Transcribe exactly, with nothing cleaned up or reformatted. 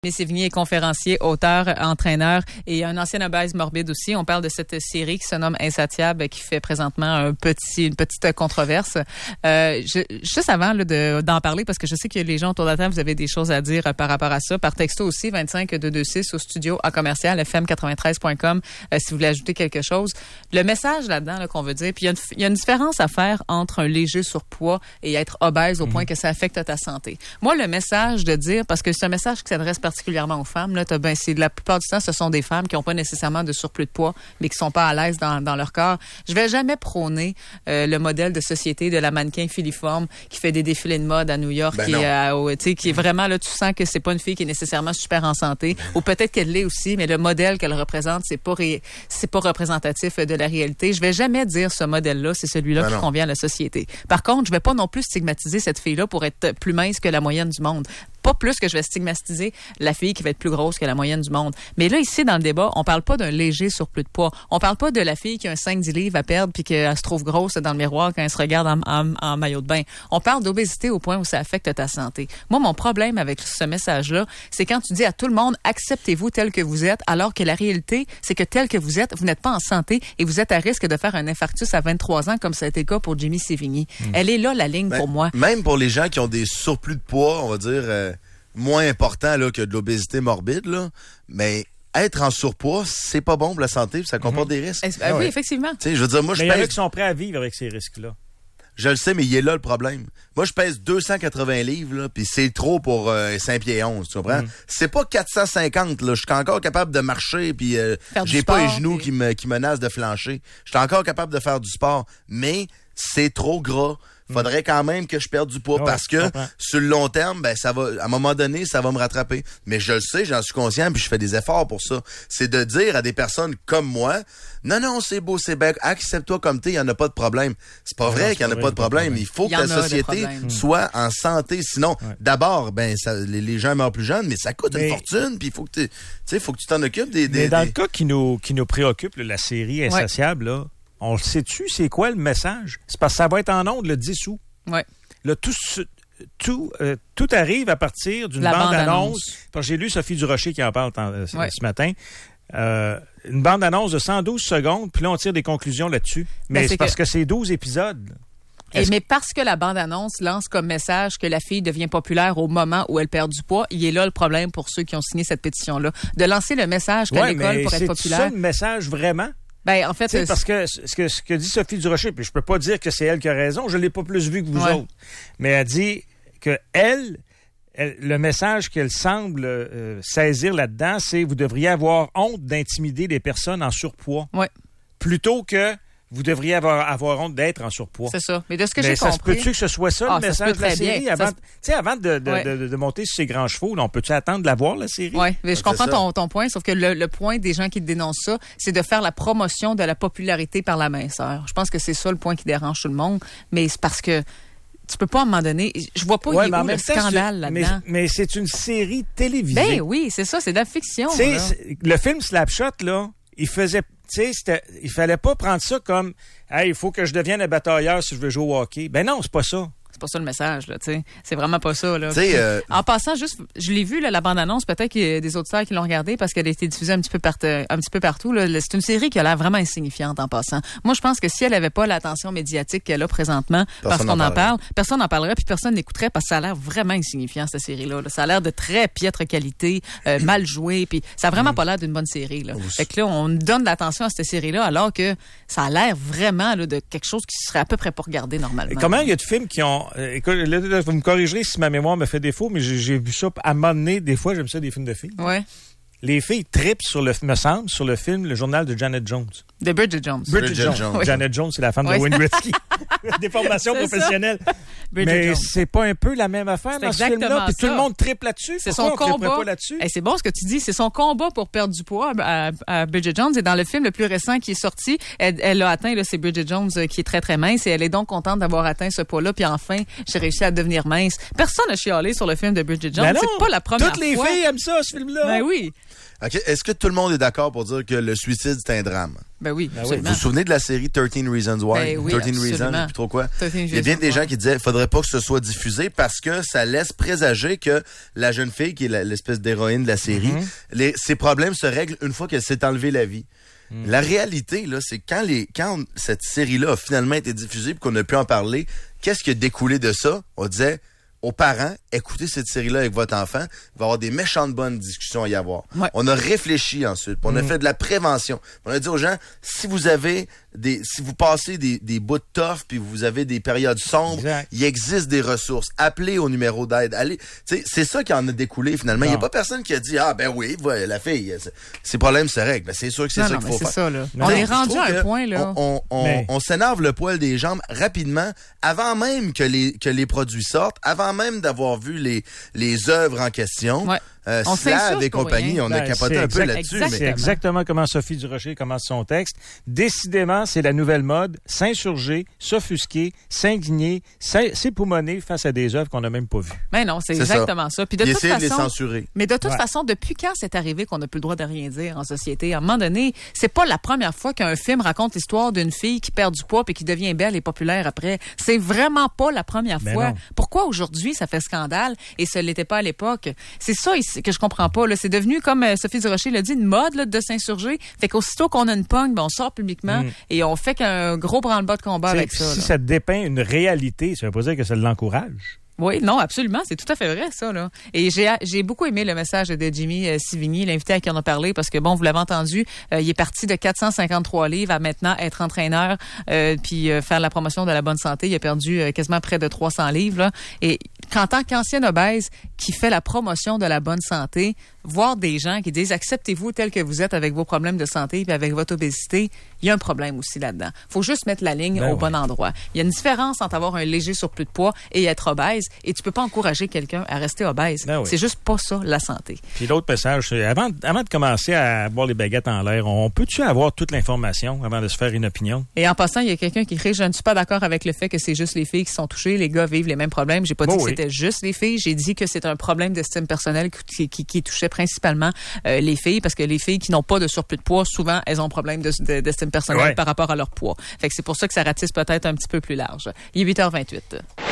Jimmy Sévigny est conférencier, auteur, entraîneur et un ancien obèse morbide aussi. On parle de cette série qui se nomme Insatiable, qui fait présentement un petit, une petite controverse. Euh, je, juste avant là, de, d'en parler, parce que je sais que les gens autour de la table, vous avez des choses à dire par rapport à ça. Par texto aussi, vingt-cinq deux deux six au studio à commercial f m quatre-vingt-treize point com euh, si vous voulez ajouter quelque chose. Le message là-dedans là, qu'on veut dire, puis il y a une, il y a une différence à faire entre un léger surpoids et être obèse au point que ça affecte ta santé. Moi, le message de dire, parce que c'est un message qui s'adresse particulièrement aux femmes, là, t'as ben, c'est la plupart du temps, ce sont des femmes qui n'ont pas nécessairement de surplus de poids, mais qui sont pas à l'aise dans, dans leur corps. Je vais jamais prôner euh, le modèle de société de la mannequin filiforme qui fait des défilés de mode à New York, ben qui, est, euh, tu sais, qui est vraiment là, tu sens que c'est pas une fille qui est nécessairement super en santé, ou peut-être qu'elle l'est aussi, mais le modèle qu'elle représente, c'est pas ré, c'est pas représentatif de la réalité. Je vais jamais dire ce modèle-là, c'est celui-là ben qui non. convient à la société. Par contre, je vais pas non plus stigmatiser cette fille-là pour être plus mince que la moyenne du monde. Pas plus que je vais stigmatiser la fille qui va être plus grosse que la moyenne du monde. Mais là, ici, dans le débat, on parle pas d'un léger surplus de poids. On parle pas de la fille qui a un cinq dix livres à perdre puis qu'elle se trouve grosse dans le miroir quand elle se regarde en, en, en maillot de bain. On parle d'obésité au point où ça affecte ta santé. Moi, mon problème avec ce message-là, c'est quand tu dis à tout le monde, acceptez-vous tel que vous êtes, alors que la réalité, c'est que tel que vous êtes, vous n'êtes pas en santé et vous êtes à risque de faire un infarctus à vingt-trois ans, comme ça a été le cas pour Jimmy Sévigny. Mmh. Elle est là, la ligne ben, pour moi. Même pour les gens qui ont des surplus de poids, on va dire... Euh... moins important là, que de l'obésité morbide, là, mais être en surpoids, c'est pas bon pour la santé, puis ça comporte mm-hmm. des risques. Est-ce, ah oui, ouais. effectivement. Tu sais, je veux dire, moi, mais je il y en pèse... a qui sont prêts à vivre avec ces risques-là. Je le sais, mais il est là le problème. Moi, je pèse deux cent quatre-vingts livres, là, puis c'est trop pour euh, cinq pieds onze, tu comprends? Mm. C'est pas quatre cent cinquante, là. Je suis encore capable de marcher, puis euh, j'ai pas les genoux puis... qui me qui menacent de flancher. Je suis encore capable de faire du sport, mais c'est trop gras. Faudrait quand même que je perde du poids oh, parce que sur le long terme, ben ça va, à un moment donné, ça va me rattraper. Mais je le sais, j'en suis conscient, puis je fais des efforts pour ça. C'est de dire à des personnes comme moi, non, non, c'est beau, c'est bien, accepte-toi comme t'es, il n'y en a pas de problème. C'est pas non, vrai qu'il n'y en a pas de problème. problème. Il faut il que la société soit en santé. Sinon, ouais. d'abord, ben ça, les, les gens meurent plus jeunes, mais ça coûte mais, une fortune, puis il faut que tu sais, faut que tu t'en occupes des. des mais dans des... le cas qui nous qui nous préoccupe, là, la série Insatiable, ouais. là. On le sait-tu, c'est quoi le message? C'est parce que ça va être en ondes le dix août. Oui. Là, tout, tout, euh, tout arrive à partir d'une bande-annonce. Parce que j'ai lu Sophie Durocher qui en parle euh, ouais. ce matin. Euh, une bande-annonce de cent douze secondes, puis là, on tire des conclusions là-dessus. Mais ben, c'est, c'est parce que... que c'est douze épisodes. Et mais parce que la bande-annonce lance comme message que la fille devient populaire au moment où elle perd du poids, il est là le problème pour ceux qui ont signé cette pétition-là. De lancer le message qu'à ouais, l'école pour être populaire. C'est ça le message vraiment? Ben, en fait, c'est parce que ce que ce que dit Sophie Durocher, puis je peux pas dire que c'est elle qui a raison, je l'ai pas plus vu que vous ouais. autres, mais elle dit que elle, elle le message qu'elle semble euh, saisir là-dedans, c'est vous devriez avoir honte d'intimider des personnes en surpoids, ouais. plutôt que vous devriez avoir, avoir honte d'être en surpoids. C'est ça. Mais de ce que mais j'ai ça compris... ça se peut-tu que ce soit ça, ah, le message de la série? Bien. Avant, se... tu sais, avant de, de, ouais. de, de, de monter sur ses grands chevaux, là, on peut-tu attendre de la voir, la série? Oui, mais je comprends ton, ton point, sauf que le, le point des gens qui dénoncent ça, c'est de faire la promotion de la popularité par la minceur. Je pense que c'est ça le point qui dérange tout le monde, mais c'est parce que tu peux pas à un moment donné... Je vois pas ouais, il y a où le scandale là-dedans. Mais, mais c'est une série télévisée. Ben oui, c'est ça, c'est de la fiction. Tu sais, le film Slapshot, là, il faisait... Tu sais, il fallait pas prendre ça comme « Hey, il faut que je devienne un batailleur si je veux jouer au hockey. » Ben non, c'est pas ça. C'est pas ça le message, là, tu sais. C'est vraiment pas ça, là. Euh... En passant, juste, je l'ai vu, là, la bande-annonce, peut-être qu'il y a des auditeurs qui l'ont regardée parce qu'elle a été diffusée un petit peu, part... un petit peu partout, là. C'est une série qui a l'air vraiment insignifiante en passant. Moi, je pense que si elle avait pas l'attention médiatique qu'elle a présentement, personne parce qu'on en parle, personne n'en parlerait puis personne n'écouterait parce que ça a l'air vraiment insignifiant, cette série-là. Là. Ça a l'air de très piètre qualité, euh, mal joué, puis ça a vraiment mmh. pas l'air d'une bonne série, là. Fait que là, on donne l'attention à cette série-là alors que ça a l'air vraiment, là, de quelque chose qui serait à peu près pas regardé normalement. Et comment il y a de films qui ont... Euh, écoute, là, vous me corrigerez si ma mémoire me fait défaut, mais j'ai, j'ai vu ça à un moment donné. Des fois, j'aime ça des films de filles. Ouais. Les filles trippent sur le, me semble, sur le film Le Journal de Janet Jones. De Bridget Jones. Bridget, Bridget Jones. Jones. Oui. Janet Jones, c'est la femme oui. de Wayne Gretzky. Déformation professionnelle. Mais Jones. C'est pas un peu la même affaire c'est dans ce film-là? Puis tout le monde trippe là-dessus? C'est Pourquoi son on combat. Pas là-dessus? Hey, c'est bon ce que tu dis. C'est son combat pour perdre du poids à, à, à Bridget Jones. Et dans le film le plus récent qui est sorti, elle, elle a atteint, là, c'est Bridget Jones euh, qui est très, très mince. Et elle est donc contente d'avoir atteint ce poids-là. Puis enfin, j'ai réussi à devenir mince. Personne n'a chialé sur le film de Bridget Jones. Ben non, c'est pas la première fois. Toutes les fois. filles aiment ça, ce film-là. Ben oui. OK. Est-ce que tout le monde est d'accord pour dire que le suicide, c'est un drame? Ben oui, ben absolument. Vous vous souvenez de la série thirteen Reasons Why? Ben oui, thirteen Reasons, je sais plus trop quoi. Il y a bien des gens qui disaient, faudrait pas que ce soit diffusé parce que ça laisse présager que la jeune fille, qui est la, l'espèce d'héroïne de la série, mm-hmm. les, ses problèmes se règlent une fois qu'elle s'est enlevée la vie. Mm. La réalité, là, c'est quand les, quand on, cette série-là a finalement été diffusée et qu'on a pu en parler, qu'est-ce qui a découlé de ça? On disait, aux parents, écoutez cette série-là avec votre enfant, il va y avoir des méchantes bonnes discussions à y avoir. Ouais. On a réfléchi ensuite, on mmh. a fait de la prévention. On a dit aux gens, si vous avez des, si vous passez des, des bouts de tough puis vous avez des périodes sombres, exact. Il existe des ressources. Appelez au numéro d'aide. Allez, tu sais, c'est ça qui en a découlé finalement. Il n'y a pas personne qui a dit, ah ben oui, voilà, la fille, ses problèmes se règlent. Ben, c'est sûr que c'est non, ça non, qu'il faut c'est faire. Ça, là. On est rendu à un point là. On, on, on, on s'énerve le poil des jambes rapidement, avant même que les que les produits sortent, avant même d'avoir vu les les œuvres en question. Ouais. Euh, Slav et compagnie, on ben, a capoté un peu là-dessus. Exactement. Mais... C'est exactement comment Sophie Durocher commence son texte. Décidément, c'est la nouvelle mode. S'insurger, s'offusquer, s'indigner, s'époumoner face à des œuvres qu'on n'a même pas vues. Mais non, c'est, c'est exactement ça. ça. Puis de Il toute façon, de les censurer. Mais de toute ouais. façon, depuis quand c'est arrivé qu'on n'a plus le droit de rien dire en société? À un moment donné, c'est pas la première fois qu'un film raconte l'histoire d'une fille qui perd du poids et qui devient belle et populaire après. C'est vraiment pas la première mais fois. Non. Pourquoi aujourd'hui ça fait scandale et ce l'était pas à l'époque? C'est ça ici que je comprends pas. Là. C'est devenu, comme euh, Sophie Durocher l'a dit, une mode là, de s'insurger. Fait qu'aussitôt qu'on a une pogne, ben, on sort publiquement mm. et on fait qu'un gros branle-bas de combat T'sais, avec ça. Si là. ça dépeint une réalité, ça veut pas dire que ça l'encourage. Oui, non, absolument. C'est tout à fait vrai, ça, là. Et j'ai, j'ai beaucoup aimé le message de Jimmy euh, Sivigny, l'invité à qui on a parlé, parce que, bon, vous l'avez entendu, euh, il est parti de quatre cent cinquante-trois livres à maintenant être entraîneur euh, puis euh, faire la promotion de la bonne santé. Il a perdu euh, quasiment près de trois cents livres, là. Et qu'en tant qu'ancien obèse qui fait la promotion de la bonne santé, voir des gens qui disent « Acceptez-vous tel que vous êtes avec vos problèmes de santé puis avec votre obésité », il y a un problème aussi là-dedans. Faut juste mettre la ligne ben au oui. bon endroit. Il y a une différence entre avoir un léger surplus de poids et être obèse, et tu peux pas encourager quelqu'un à rester obèse. Ben oui. C'est juste pas ça, la santé. Puis l'autre message, c'est avant, avant de commencer à boire les baguettes en l'air, on peut-tu avoir toute l'information avant de se faire une opinion? Et en passant, il y a quelqu'un qui écrit « Je ne suis pas d'accord avec le fait que c'est juste les filles qui sont touchées. Les gars vivent les mêmes problèmes. J'ai pas bon dit oui. que c'était juste les filles. J'ai dit que c'est un problème d'estime personnelle qui, qui, qui touchait principalement euh, les filles, parce que les filles qui n'ont pas de surplus de poids, souvent, elles ont un problème de, de, d'estime personnelle ouais. par rapport à leur poids. Fait que c'est pour ça que ça ratisse peut-être un petit peu plus large. Il est huit heures vingt-huit.